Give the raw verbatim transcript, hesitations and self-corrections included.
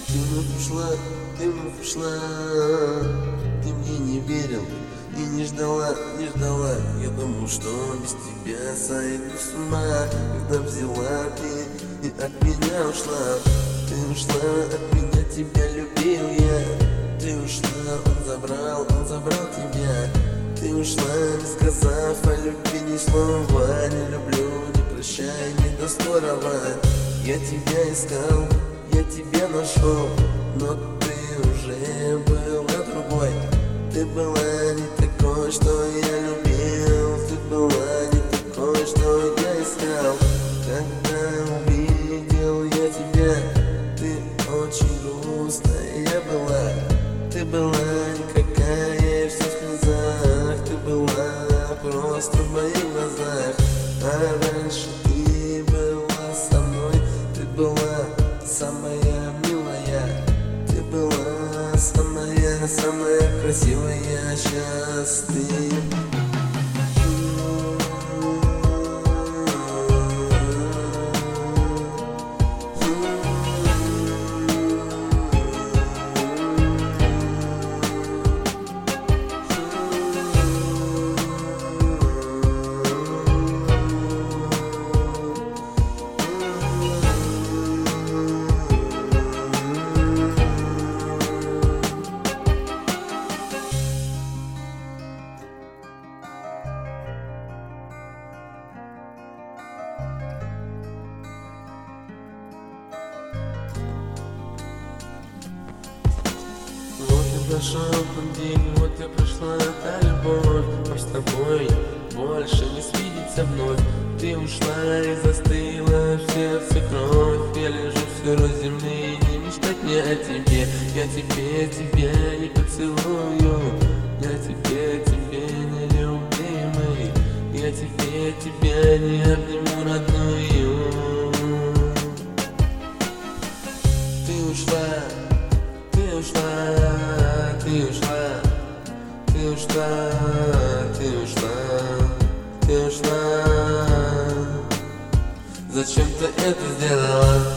Ты вновь ушла, ты вновь ушла. Ты мне не верил и не ждала, не ждала. Я думал, что без тебя сойду с ума. Когда взяла ты и от меня ушла. Ты ушла от меня, тебя любил я. Ты ушла, он забрал, он забрал тебя. Ты ушла, не сказав о любви ни слова. Не люблю, не прощай, не до здорово. Я тебя искал, я тебя нашел, но ты уже была другой. Ты была не такой, что я любил. Ты была не такой, что я искал. Когда увидел я тебя, ты очень грустная была. Ты была никакая, все в слезах. Ты была просто в моих глазах. А раньше ты была со мной. Ты была самая милая. Ты была самая, самая красивая. Сейчас ты прошел тот день, вот и прошла та любовь. Но с тобой больше не свидеться вновь. Ты ушла и застыла в сердце кровь. Я лежу в сырой земле и не мечтать мне о тебе. Я теперь тебя не поцелую. Я теперь тебе не любимый. Я теперь тебя не обниму, родную. Ты ушла, ты ушла, ты ушла, ты ушла, ты ушла, ты ушла. Зачем ты это сделала?